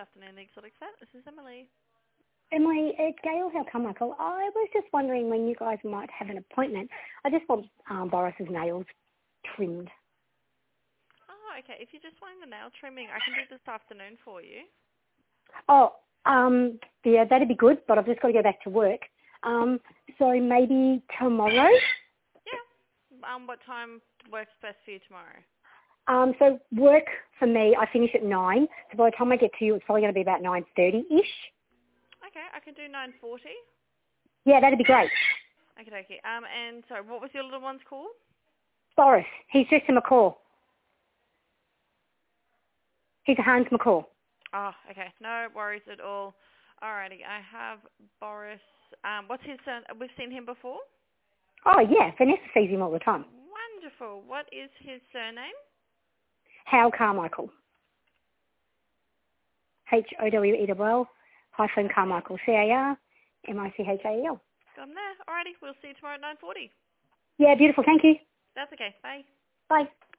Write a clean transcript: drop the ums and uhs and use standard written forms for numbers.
afternoon, the Exotic Vet. This is Emily. Emily, it's Gail. How come, Michael? I was just wondering when you guys might have an appointment. I just want Boris's nails trimmed. Oh, okay. If you're just wanting the nail trimming, I can do this afternoon for you. Oh, yeah, that'd be good, but I've just got to go back to work. So maybe tomorrow? Yeah. What time works best for you tomorrow? So work for me, I finish at 9. So by the time I get to you, it's probably going to be about 9:30-ish. Okay, I can do 9:40. Yeah, that'd be great. Okay. And sorry, what was your little one's called? Boris, he's just a macaw. He's a Hans macaw. Oh, okay. No worries at all. Alrighty, I have Boris. What's his son? We've seen him before? Oh, yeah, Vanessa sees him all the time. Wonderful. What is his surname? Hal Carmichael. HOWELL - Carmichael. CARMICHAEL. Got him there. Alrighty, we'll see you tomorrow at 9:40. Yeah, beautiful. Thank you. That's okay. Bye. Bye.